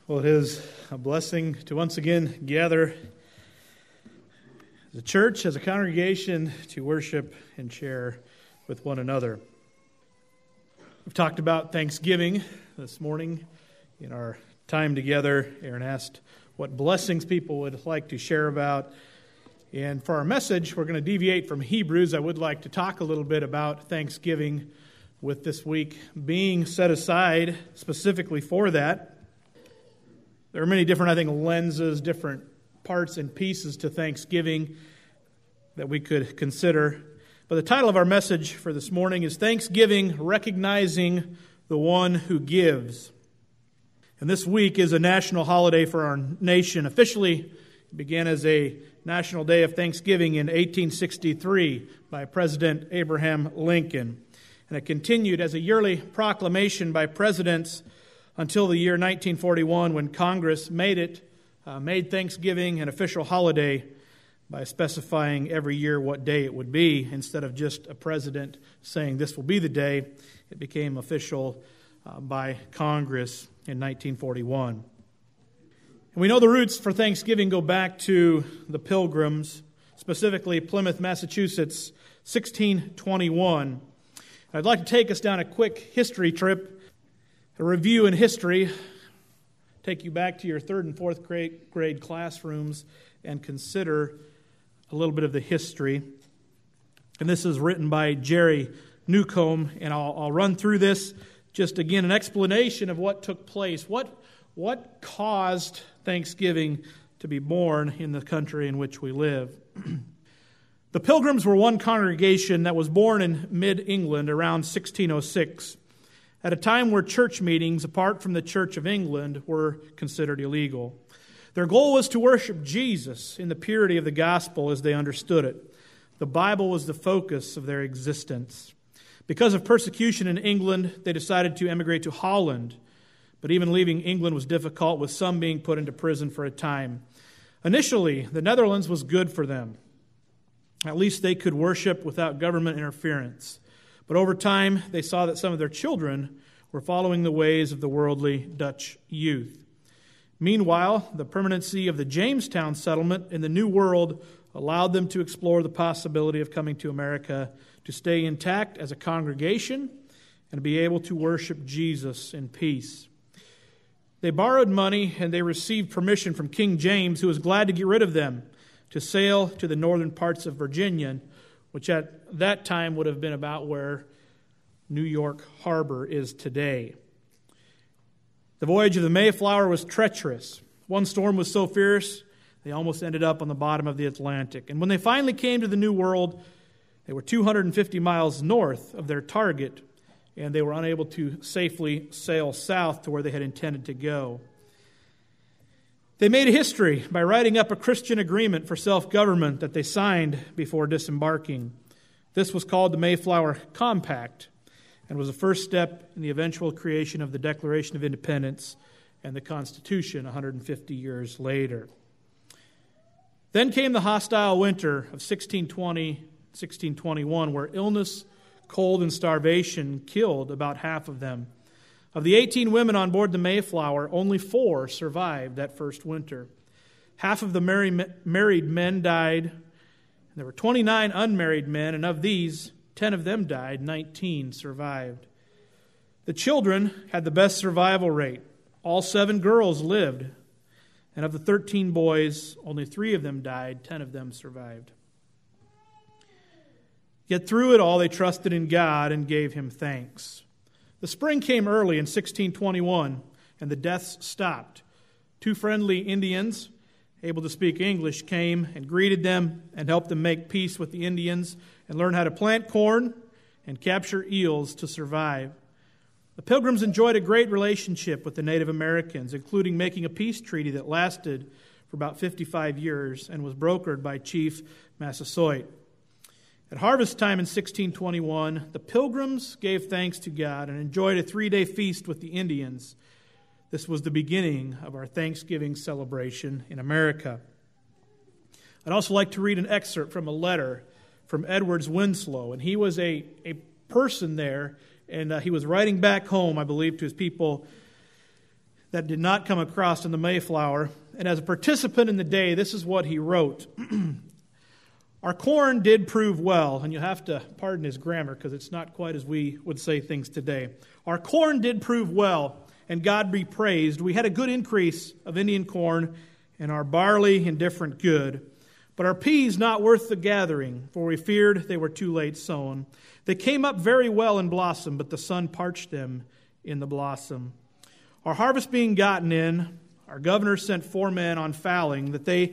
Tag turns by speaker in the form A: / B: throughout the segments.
A: Well, it is a blessing to once again gather as a church, as a congregation, to worship and share with one another. We've talked about Thanksgiving this morning in our time together. Aaron asked what blessings people would like to share about. And for our message, we're going to deviate from Hebrews. I would like to talk a little bit about Thanksgiving, with this week being set aside specifically for that. There are many different, lenses, different parts and pieces to Thanksgiving that we could consider. But the title of our message for this morning is Thanksgiving, Recognizing the One Who Gives. And this week is a national holiday for our nation. Officially, it began as a National Day of Thanksgiving in 1863 by President Abraham Lincoln. And it continued as a yearly proclamation by presidents until the year 1941, when Congress made Thanksgiving an official holiday by specifying every year what day it would be. Instead of just a president saying this will be the day, it became official by Congress in 1941. And we know the roots for Thanksgiving go back to the Pilgrims, specifically Plymouth, Massachusetts, 1621. I'd like to take us down a quick history trip, a review in history, take you back to your third and fourth grade classrooms and consider a little bit of the history. And this is written by Jerry Newcomb, and I'll run through this. Just again, an explanation of what took place. What caused Thanksgiving to be born in the country in which we live? The Pilgrims were one congregation that was born in mid-England around 1606, at a time where church meetings, apart from the Church of England, were considered illegal. Their goal was to worship Jesus in the purity of the gospel as they understood it. The Bible was the focus of their existence. Because of persecution in England, they decided to emigrate to Holland. But even leaving England was difficult, with some being put into prison for a time. Initially, the Netherlands was good for them. At least they could worship without government interference. But over time, they saw that some of their children were following the ways of the worldly Dutch youth. Meanwhile, the permanency of the Jamestown settlement in the New World allowed them to explore the possibility of coming to America to stay intact as a congregation and be able to worship Jesus in peace. They borrowed money and they received permission from King James, who was glad to get rid of them, to sail to the northern parts of Virginia, which at that time would have been about where New York Harbor is today. The voyage of the Mayflower was treacherous. One storm was so fierce, they almost ended up on the bottom of the Atlantic. And when they finally came to the New World, they were 250 miles north of their target, and they were unable to safely sail south to where they had intended to go. They made a history by writing up a Christian agreement for self-government that they signed before disembarking. This was called the Mayflower Compact and was the first step in the eventual creation of the Declaration of Independence and the Constitution 150 years later. Then came the hostile winter of 1620-1621, where illness, cold, and starvation killed about half of them. Of the 18 women on board the Mayflower, only 4 survived that first winter. Half of the married men died. There were 29 unmarried men, and of these, 10 of them died, 19 survived. The children had the best survival rate. All 7 girls lived. And of the 13 boys, only 3 of them died, 10 of them survived. Yet through it all, they trusted in God and gave Him thanks. The spring came early in 1621, and the deaths stopped. 2 friendly Indians, able to speak English, came and greeted them and helped them make peace with the Indians and learn how to plant corn and capture eels to survive. The Pilgrims enjoyed a great relationship with the Native Americans, including making a peace treaty that lasted for about 55 years and was brokered by Chief Massasoit. At harvest time in 1621, the Pilgrims gave thanks to God and enjoyed a 3-day feast with the Indians. This was the beginning of our Thanksgiving celebration in America. I'd also like to read an excerpt from a letter from Edwards Winslow, and he was a person there, and he was writing back home, I believe, to his people that did not come across in the Mayflower. And as a participant in the day, this is what he wrote. Our corn did prove well, and you have to pardon his grammar because it's not quite as we would say things today. Our corn did prove well, and God be praised. We had a good increase of Indian corn, and our barley indifferent good. But our peas not worth the gathering, for we feared they were too late sown. They came up very well in blossom, but the sun parched them in the blossom. Our harvest being gotten in, our governor sent 4 men on fowling,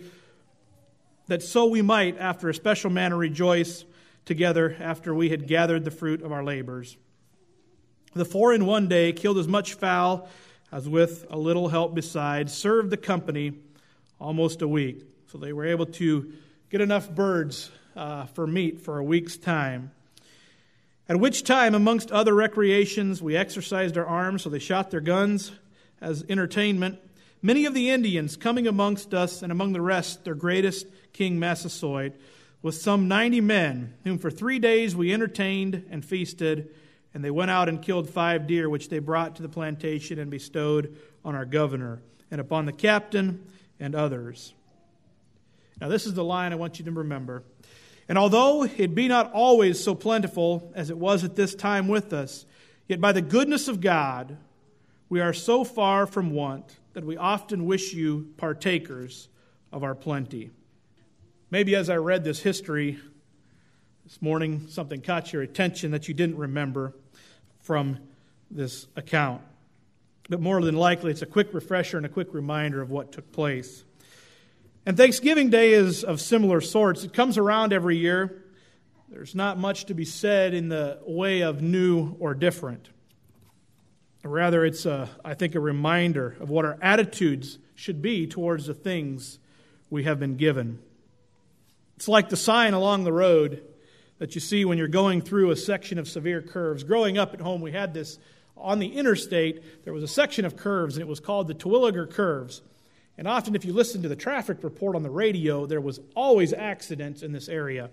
A: that so we might, after a special manner, rejoice together after we had gathered the fruit of our labors. The 4 in one day killed as much fowl as with a little help besides, served the company almost a week. So they were able to get enough birds for meat for a week's time. At which time, amongst other recreations, we exercised our arms, so they shot their guns as entertainment. Many of the Indians coming amongst us, and among the rest, their greatest King Massasoit, with some 90 men, whom for 3 days we entertained and feasted, and they went out and killed 5 deer, which they brought to the plantation and bestowed on our governor, and upon the captain and others. Now this is the line I want you to remember. And although it be not always so plentiful as it was at this time with us, yet by the goodness of God we are so far from want that we often wish you partakers of our plenty. Maybe as I read this history this morning, something caught your attention that you didn't remember from this account. But more than likely, it's a quick refresher and a quick reminder of what took place. And Thanksgiving Day is of similar sorts. It comes around every year. There's not much to be said in the way of new or different. Rather, it's, I think, a reminder of what our attitudes should be towards the things we have been given. It's like the sign along the road that you see when you're going through a section of severe curves. Growing up at home, we had this on the interstate. There was a section of curves, and it was called the Terwilliger Curves. And often, if you listen to the traffic report on the radio, there was always accidents in this area.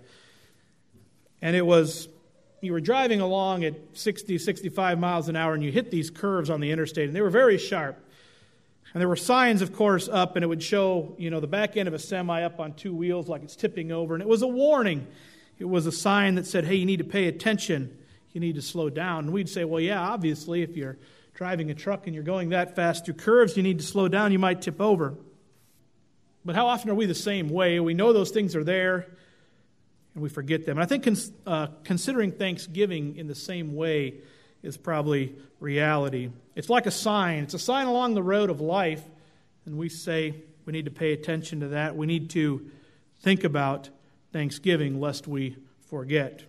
A: And it was, you were driving along at 60, 65 miles an hour, and you hit these curves on the interstate, and they were very sharp. And there were signs, of course, up, and it would show, the back end of a semi up on 2 wheels like it's tipping over. And it was a warning. It was a sign that said, hey, you need to pay attention. You need to slow down. And we'd say, well, yeah, obviously, if you're driving a truck and you're going that fast through curves, you need to slow down. You might tip over. But how often are we the same way? We know those things are there, and we forget them. And I think considering Thanksgiving in the same way is probably reality. It's like a sign. It's a sign along the road of life, and we say we need to pay attention to that. We need to think about Thanksgiving lest we forget.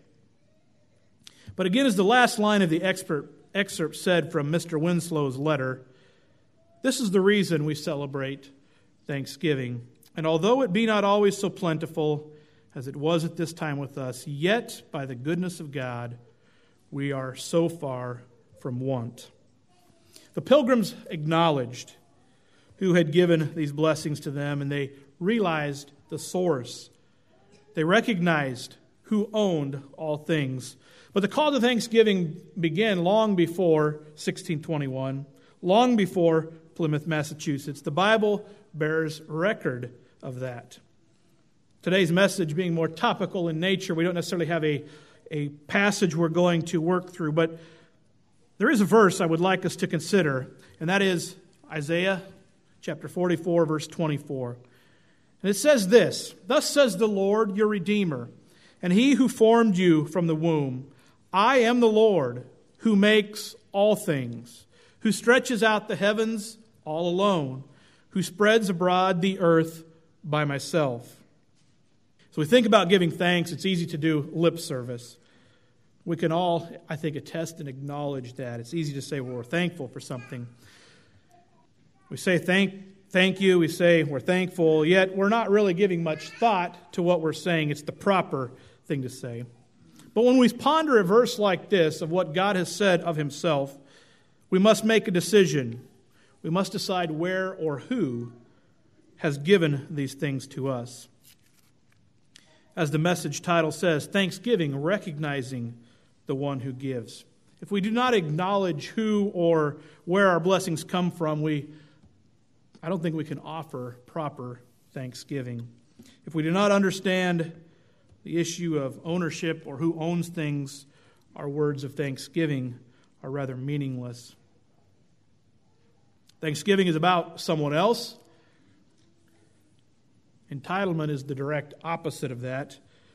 A: But again, as the last line of the excerpt said from Mr. Winslow's letter, this is the reason we celebrate Thanksgiving. And although it be not always so plentiful as it was at this time with us, yet by the goodness of God, we are so far from want. The pilgrims acknowledged who had given these blessings to them, and they realized the source. They recognized who owned all things. But the call to thanksgiving began long before 1621, long before Plymouth, Massachusetts. The Bible bears record of that. Today's message being more topical in nature, we don't necessarily have a passage we're going to work through, but there is a verse I would like us to consider, and that is Isaiah chapter 44, verse 24. And it says this, "Thus says the Lord, your Redeemer, and He who formed you from the womb. I am the Lord who makes all things, who stretches out the heavens all alone, who spreads abroad the earth by myself." So we think about giving thanks. It's easy to do lip service. We can all, I think, attest and acknowledge that. It's easy to say, well, we're thankful for something. We say thank you. We say we're thankful, yet we're not really giving much thought to what we're saying. It's the proper thing to say. But when we ponder a verse like this of what God has said of Himself, we must make a decision. We must decide where or who has given these things to us. As the message title says, Thanksgiving, recognizing the one who gives. If we do not acknowledge who or where our blessings come from, we I don't think we can offer proper thanksgiving. If we do not understand the issue of ownership or who owns things, our words of thanksgiving are rather meaningless. Thanksgiving is about someone else. Entitlement is the direct opposite of that.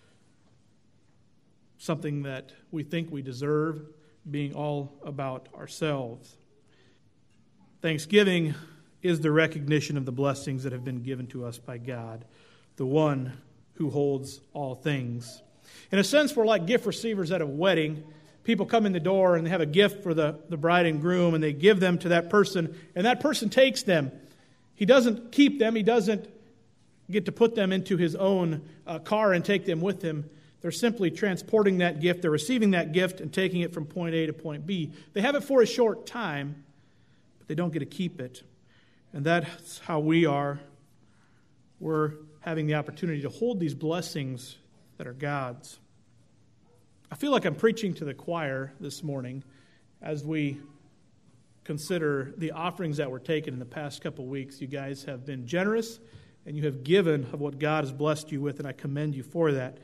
A: Something that we think we deserve, being all about ourselves. Thanksgiving is the recognition of the blessings that have been given to us by God, the one who holds all things. In a sense, we're like gift receivers at a wedding. People come in the door and they have a gift for the bride and groom, and they give them to that person, and that person takes them. He doesn't keep them. He doesn't get to put them into his own car and take them with him. They're simply transporting that gift. They're receiving that gift and taking it from point A to point B. They have it for a short time, but they don't get to keep it. And that's how we are. We're having the opportunity to hold these blessings that are God's. I feel like I'm preaching to the choir this morning as we consider the offerings that were taken in the past couple weeks. You guys have been generous, and you have given of what God has blessed you with, and I commend you for that.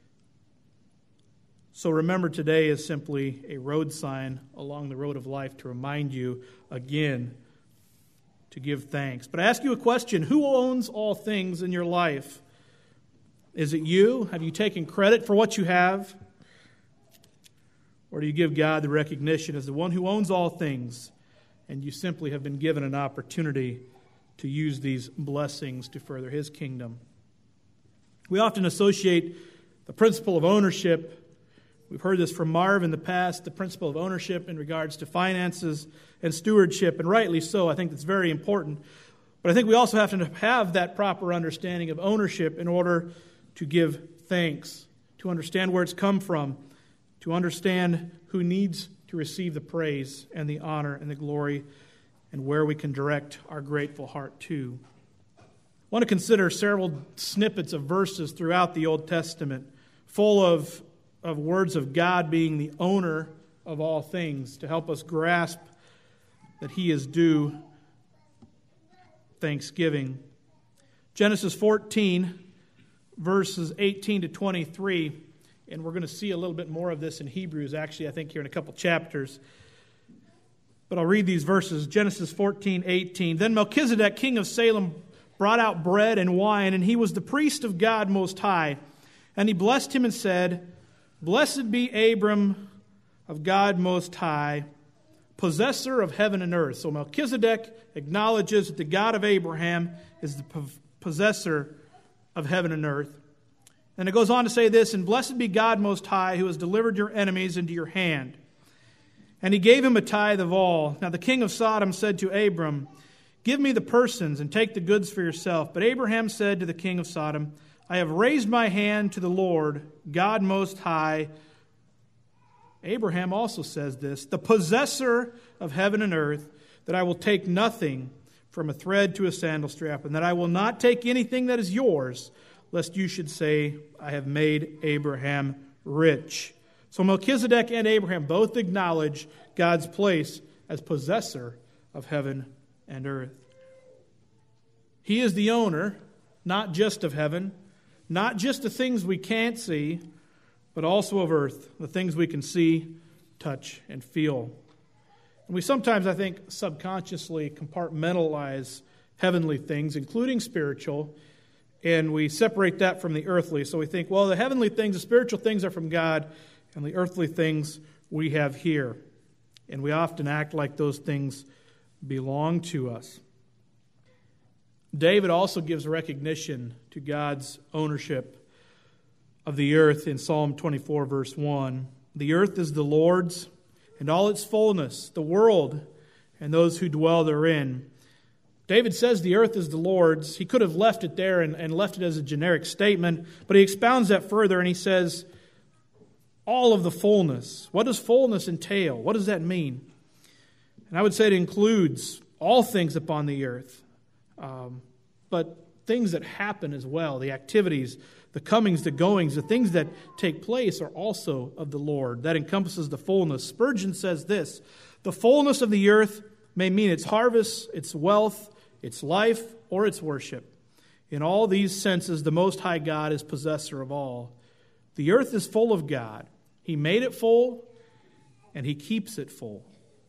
A: So remember, today is simply a road sign along the road of life to remind you again to give thanks. But I ask you a question: who owns all things in your life? Is it you? Have you taken credit for what you have? Or do you give God the recognition as the one who owns all things, and you simply have been given an opportunity to use these blessings to further His kingdom? We often associate the principle of ownership. We've heard this from Marv in the past, the principle of ownership in regards to finances and stewardship, and rightly so. I think that's very important. But I think we also have to have that proper understanding of ownership in order to give thanks, to understand where it's come from, to understand who needs to receive the praise and the honor and the glory, and where we can direct our grateful heart to. I want to consider several snippets of verses throughout the Old Testament, full of words of God being the owner of all things, to help us grasp that He is due thanksgiving. Genesis 14, verses 18 to 23, and we're going to see a little bit more of this in Hebrews, actually, I think here in a couple chapters. But I'll read these verses. Genesis 14, 18. Then Melchizedek, king of Salem, brought out bread and wine, and he was the priest of God Most High. And he blessed him and said, Blessed be Abram of God Most High, possessor of heaven and earth. So Melchizedek acknowledges that the God of Abraham is the possessor of heaven and earth. And it goes on to say this, And blessed be God Most High, who has delivered your enemies into your hand. And he gave him a tithe of all. Now the king of Sodom said to Abram, Give me the persons and take the goods for yourself. But Abraham said to the king of Sodom, I have raised my hand to the Lord, God Most High. Abraham also says this, the possessor of heaven and earth, that I will take nothing from a thread to a sandal strap, and that I will not take anything that is yours, lest you should say, I have made Abraham rich. So Melchizedek and Abraham both acknowledge God's place as possessor of heaven and earth. He is the owner, not just of heaven, not just the things we can't see, but also of earth, the things we can see, touch, and feel. And we sometimes, I think, subconsciously compartmentalize heavenly things, including spiritual, and we separate that from the earthly. So we think, well, the heavenly things, the spiritual things are from God, and the earthly things we have here. And we often act like those things belong to us. David also gives recognition to God's ownership of the earth in Psalm 24, verse 1. The earth is the Lord's, and all its fullness, the world, and those who dwell therein. David says the earth is the Lord's. He could have left it there and left it as a generic statement, but he expounds that further, and he says, all of the fullness. What does fullness entail? What does that mean? And I would say it includes all things upon the earth. But things that happen as well, the activities, the comings, the goings, the things that take place are also of the Lord. That encompasses the fullness. Spurgeon says this, the fullness of the earth may mean its harvest, its wealth, its life, or its worship. In all these senses, the Most High God is possessor of all. The earth is full of God. He made it full, and He keeps it full.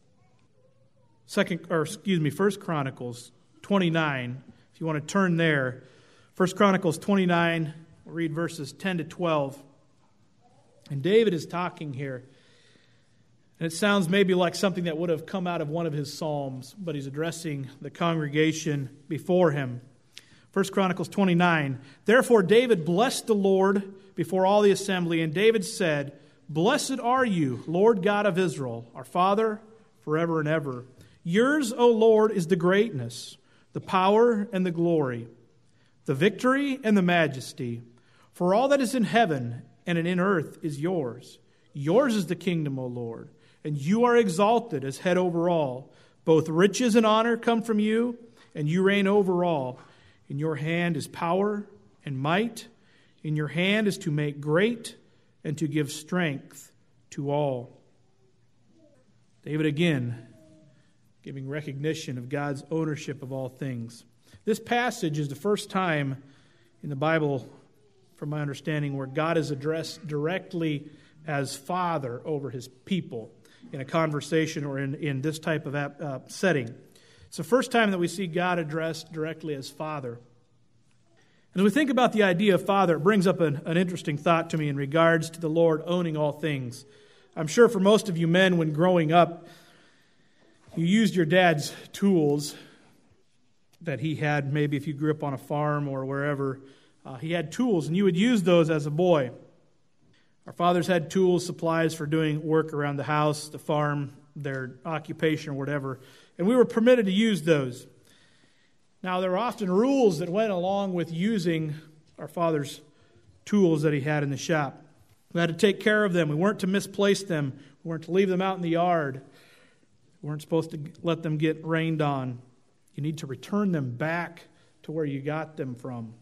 A: 1 Chronicles 29, if you want to turn there. 1 Chronicles 29, we'll read verses 10 to 12. And David is talking here. And it sounds maybe like something that would have come out of one of his psalms, but he's addressing the congregation before him. 1 Chronicles 29, Therefore David blessed the Lord before all the assembly, and David said, Blessed are you, Lord God of Israel, our Father, forever and ever. Yours, O Lord, is the greatness, the power and the glory, the victory and the majesty. For all that is in heaven and in earth is yours. Yours is the kingdom, O Lord, and you are exalted as head over all. Both riches and honor come from you, and you reign over all. In your hand is power and might. In your hand is to make great and to give strength to all. David again giving recognition of God's ownership of all things. This passage is the first time in the Bible, from my understanding, where God is addressed directly as Father over His people in a conversation or in this type of setting. It's the first time that we see God addressed directly as Father. As we think about the idea of Father, it brings up an interesting thought to me in regards to the Lord owning all things. I'm sure for most of you men, when growing up, you used your dad's tools that he had. Maybe if you grew up on a farm or wherever, he had tools, and you would use those as a boy. Our fathers had tools, supplies for doing work around the house, the farm, their occupation or whatever, and we were permitted to use those. Now, there were often rules that went along with using our father's tools that he had in the shop. We had to take care of them. We weren't to misplace them. We weren't to leave them out in the yard. We weren't supposed to let them get rained on. You need to return them back to where you got them from.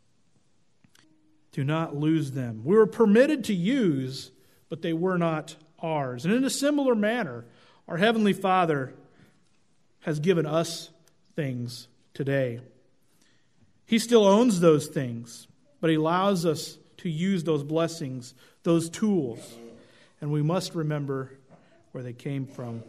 A: Do not lose them. We were permitted to use, but they were not ours. And in a similar manner, our Heavenly Father has given us things today. He still owns those things, but He allows us to use those blessings, those tools, and we must remember where they came from.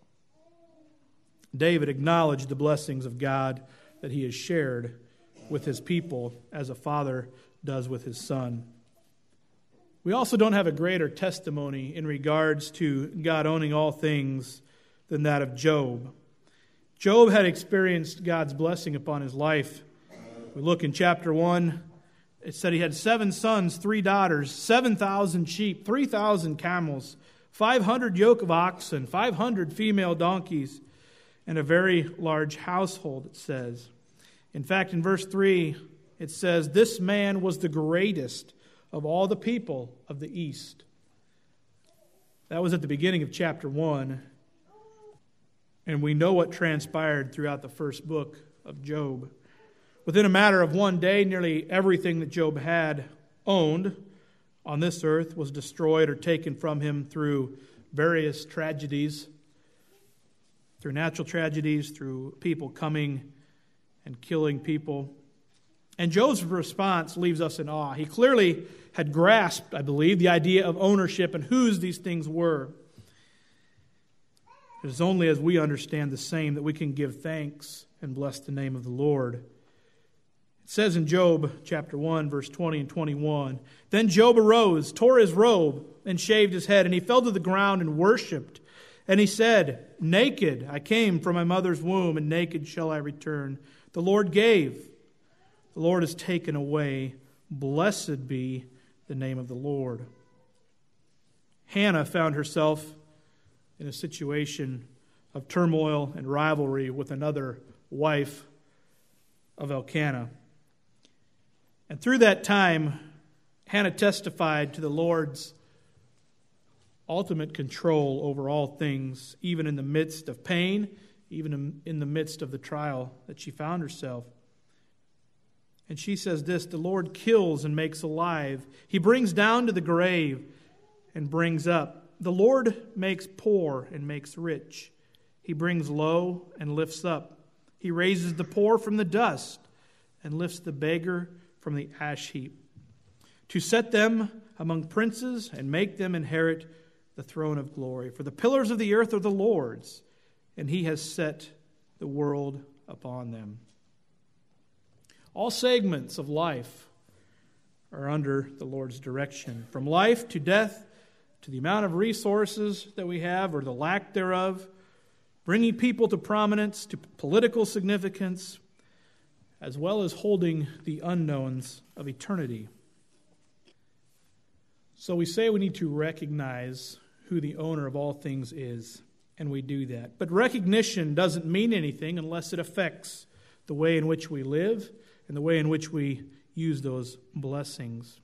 A: David acknowledged the blessings of God that he has shared with his people as a father does with his son. We also don't have a greater testimony in regards to God owning all things than that of Job. Job had experienced God's blessing upon his life. We look in chapter 1, it said he had 7 sons, 3 daughters, 7,000 sheep, 3,000 camels, 500 yoke of oxen, 500 female donkeys, and a very large household, it says. In fact, in verse 3, it says, This man was the greatest of all the people of the east. That was at the beginning of chapter 1. And we know what transpired throughout the first book of Job. Within a matter of one day, nearly everything that Job had owned on this earth was destroyed or taken from him through various tragedies, through natural tragedies, through people coming and killing people. And Job's response leaves us in awe. He clearly had grasped, I believe, the idea of ownership and whose these things were. It is only as we understand the same that we can give thanks and bless the name of the Lord. It says in Job chapter 1, verse 20 and 21, Then Job arose, tore his robe, and shaved his head, and he fell to the ground and worshipped. And he said, Naked I came from my mother's womb, and naked shall I return. The Lord gave, the Lord has taken away. Blessed be the name of the Lord. Hannah found herself in a situation of turmoil and rivalry with another wife of Elkanah. And through that time, Hannah testified to the Lord's ultimate control over all things, even in the midst of pain, even in the midst of the trial that she found herself. And she says this, The Lord kills and makes alive. He brings down to the grave and brings up. The Lord makes poor and makes rich. He brings low and lifts up. He raises the poor from the dust and lifts the beggar from the ash heap, to set them among princes and make them inherit the throne of glory. For the pillars of the earth are the Lord's, and He has set the world upon them. All segments of life are under the Lord's direction. From life to death, to the amount of resources that we have or the lack thereof, bringing people to prominence, to political significance, as well as holding the unknowns of eternity. So we say we need to recognize who the owner of all things is, and we do that. But recognition doesn't mean anything unless it affects the way in which we live and the way in which we use those blessings.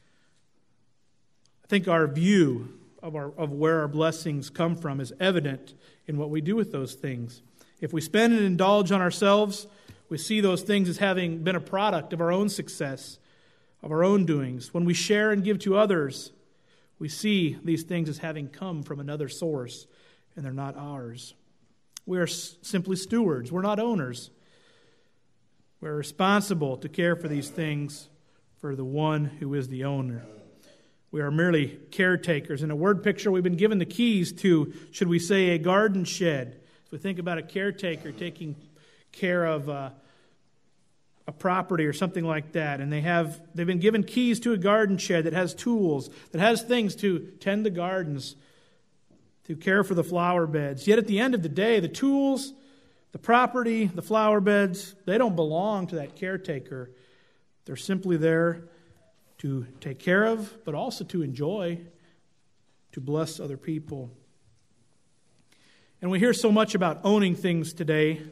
A: I think our view of where our blessings come from is evident in what we do with those things. If we spend and indulge on ourselves, we see those things as having been a product of our own success, of our own doings. When we share and give to others, we see these things as having come from another source, and they're not ours. We are simply stewards. We're not owners. We're responsible to care for these things for the one who is the owner. We are merely caretakers. In a word picture, we've been given the keys to, should we say, a garden shed. If we think about a caretaker taking care of a property or something like that, and they've been given keys to a garden shed that has tools, that has things to tend the gardens, to care for the flower beds. Yet at the end of the day, the tools, the property, the flower beds, they don't belong to that caretaker. They're simply there to take care of, but also to enjoy, to bless other people. And we hear so much about owning things today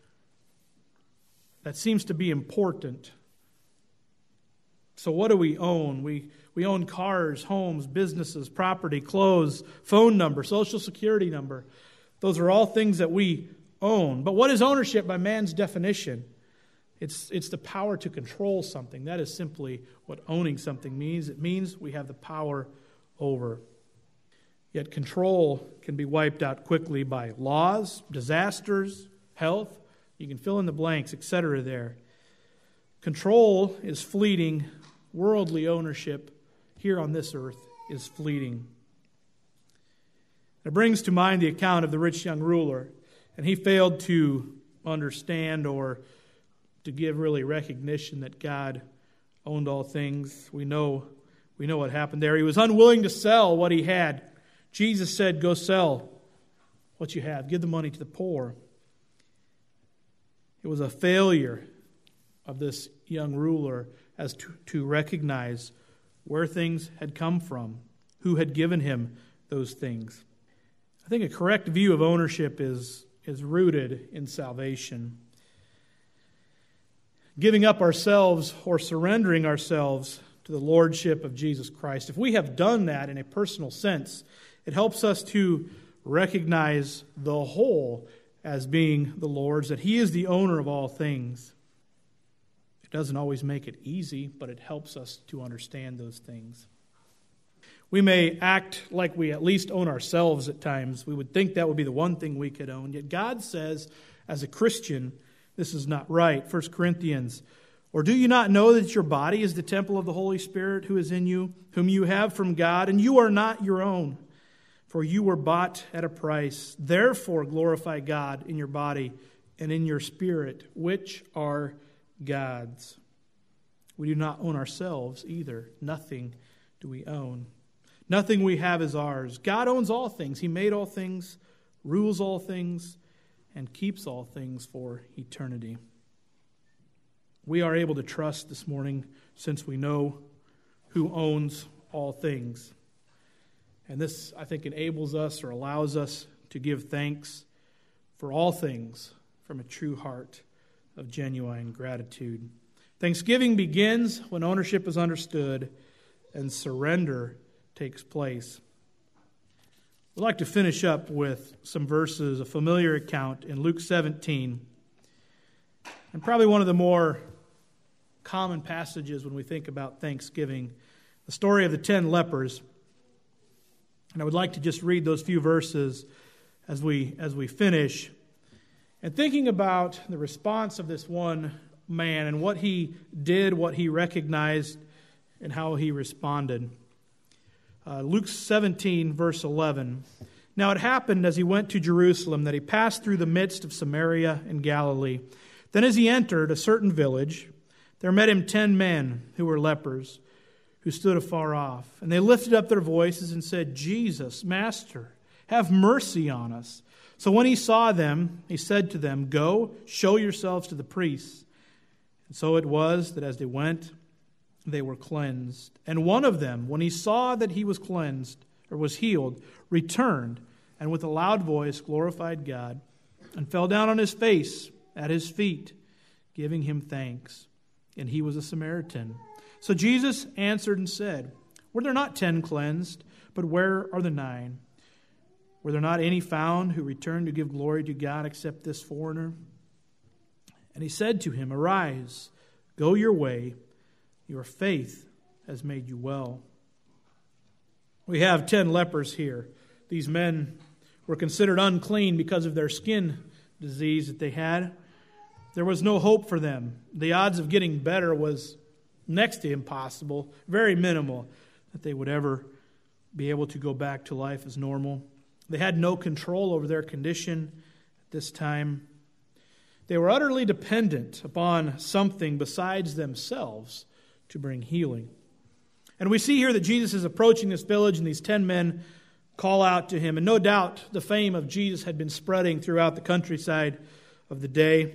A: that seems to be important. So what do we own? We own cars, homes, businesses, property, clothes, phone number, social security number. Those are all things that we own. But what is ownership by man's definition? It's the power to control something. That is simply what owning something means. It means we have the power over. Yet control can be wiped out quickly by laws, disasters, health. You can fill in the blanks, etc. there. Control is fleeting. Worldly ownership here on this earth is fleeting. It brings to mind the account of the rich young ruler, and he failed to understand or to give really recognition that God owned all things. We know what happened there. He was unwilling to sell what he had. Jesus said, "Go sell what you have. Give the money to the poor." It was a failure of this young ruler as to recognize where things had come from, who had given him those things. I think a correct view of ownership is rooted in salvation. Giving up ourselves or surrendering ourselves to the lordship of Jesus Christ. If we have done that in a personal sense, it helps us to recognize the whole as being the Lord's, that He is the owner of all things. It doesn't always make it easy, but it helps us to understand those things. We may act like we at least own ourselves at times. We would think that would be the one thing we could own. Yet God says, as a Christian, this is not right. 1 Corinthians, "Or do you not know that your body is the temple of the Holy Spirit who is in you, whom you have from God, and you are not your own? For you were bought at a price. Therefore glorify God in your body and in your spirit, which are God's." We do not own ourselves either. Nothing do we own. Nothing we have is ours. God owns all things. He made all things, rules all things, and keeps all things for eternity. We are able to trust this morning since we know who owns all things. And this, I think, enables us or allows us to give thanks for all things from a true heart of genuine gratitude. Thanksgiving begins when ownership is understood and surrender takes place. I'd like to finish up with some verses, a familiar account in Luke 17, and probably one of the more common passages when we think about Thanksgiving, the story of the 10 lepers. And I would like to just read those few verses as we finish. And thinking about the response of this one man and what he did, what he recognized, and how he responded. Luke 17, verse 11. Now it happened as he went to Jerusalem that he passed through the midst of Samaria and Galilee. Then as he entered a certain village, there met him 10 men who were lepers, who stood afar off. And they lifted up their voices and said, Jesus, Master, have mercy on us. So when he saw them, he said to them, Go, show yourselves to the priests. And so it was that as they went, they were cleansed. And one of them, when he saw that he was cleansed, or was healed, returned, and with a loud voice glorified God, and fell down on his face at his feet, giving him thanks. And he was a Samaritan. So Jesus answered and said, Were there not 10 cleansed? But where are the 9? Were there not any found who returned to give glory to God except this foreigner? And he said to him, Arise, go your way, your faith has made you well. We have 10 lepers here. These men were considered unclean because of their skin disease that they had. There was no hope for them. The odds of getting better was next to impossible, very minimal, that they would ever be able to go back to life as normal. They had no control over their condition at this time. They were utterly dependent upon something besides themselves to bring healing. And we see here that Jesus is approaching this village, and these 10 men call out to him. And no doubt the fame of Jesus had been spreading throughout the countryside of the day.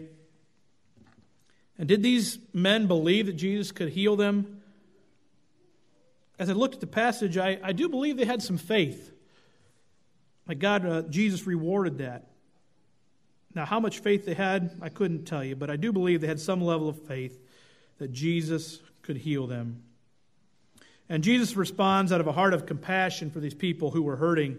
A: And did these men believe that Jesus could heal them? As I looked at the passage, I do believe they had some faith. Like Jesus rewarded that. Now, how much faith they had, I couldn't tell you, but I do believe they had some level of faith that Jesus could heal them. And Jesus responds out of a heart of compassion for these people who were hurting.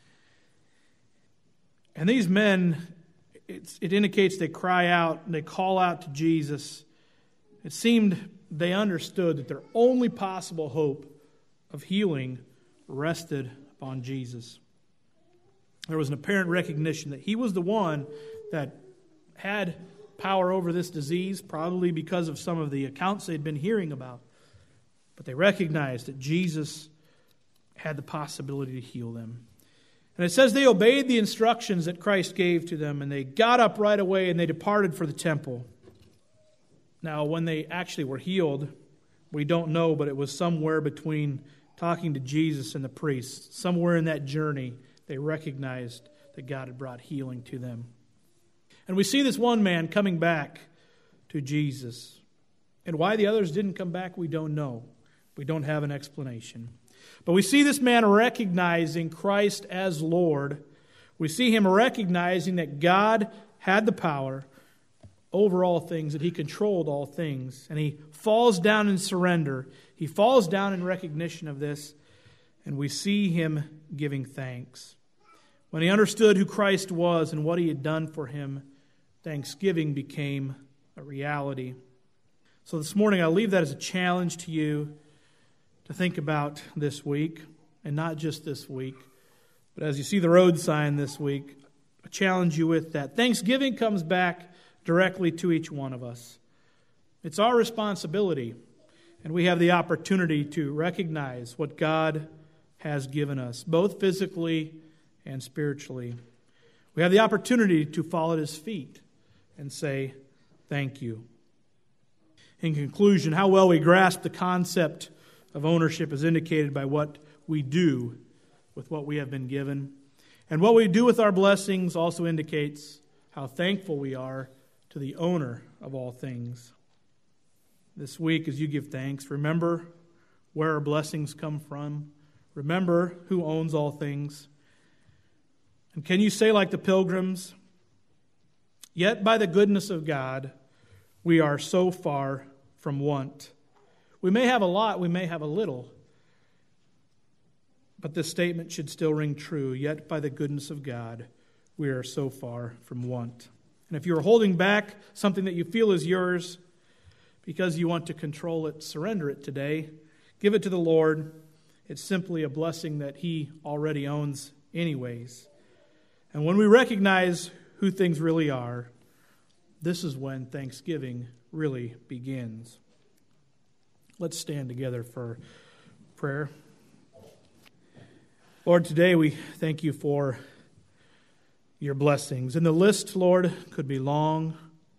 A: And these men, it indicates they cry out and they call out to Jesus. It seemed they understood that their only possible hope of healing rested upon Jesus. There was an apparent recognition that he was the one that had power over this disease, probably because of some of the accounts they'd been hearing about. But they recognized that Jesus had the possibility to heal them. And it says they obeyed the instructions that Christ gave to them, and they got up right away and they departed for the temple. Now, when they actually were healed, we don't know, but it was somewhere between talking to Jesus and the priests. Somewhere in that journey, they recognized that God had brought healing to them. And we see this one man coming back to Jesus. And why the others didn't come back, we don't know. We don't have an explanation. But we see this man recognizing Christ as Lord. We see him recognizing that God had the power over all things, that he controlled all things. And he falls down in surrender. He falls down in recognition of this. And we see him giving thanks. When he understood who Christ was and what he had done for him, thanksgiving became a reality. So this morning, I'll leave that as a challenge to you to think about this week, and not just this week, but as you see the road sign this week, I challenge you with that. Thanksgiving comes back directly to each one of us. It's our responsibility, and we have the opportunity to recognize what God has given us, both physically and spiritually. We have the opportunity to fall at his feet and say, thank you. In conclusion, how well we grasp the concept of ownership is indicated by what we do with what we have been given. And what we do with our blessings also indicates how thankful we are to the owner of all things. This week, as you give thanks, remember where our blessings come from. Remember who owns all things. And can you say like the pilgrims, yet by the goodness of God, we are so far from want. We may have a lot, we may have a little, but this statement should still ring true. Yet by the goodness of God, we are so far from want. And if you're holding back something that you feel is yours because you want to control it, surrender it today. Give it to the Lord. It's simply a blessing that he already owns anyways. And when we recognize who things really are, this is when Thanksgiving really begins. Let's stand together for prayer. Lord, today we thank you for your blessings. And the list, Lord, could be long.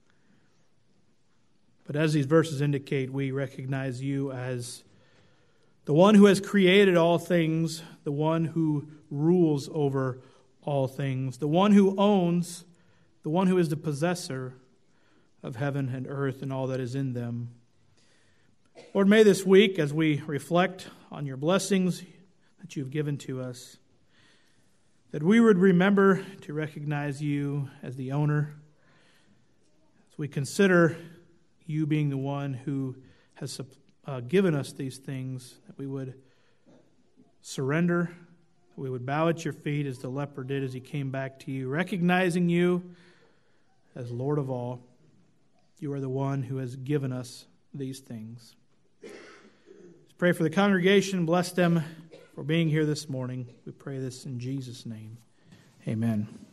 A: But as these verses indicate, we recognize you as the one who has created all things, the one who rules over all things, the one who owns, the one who is the possessor of heaven and earth and all that is in them. Lord, may this week, as we reflect on your blessings that you've given to us, that we would remember to recognize you as the owner, as we consider you being the one who has given us these things, that we would surrender, that we would bow at your feet as the leper did as he came back to you, recognizing you as Lord of all. You are the one who has given us these things. Let's pray for the congregation. Bless them for being here this morning. We pray this in Jesus' name. Amen.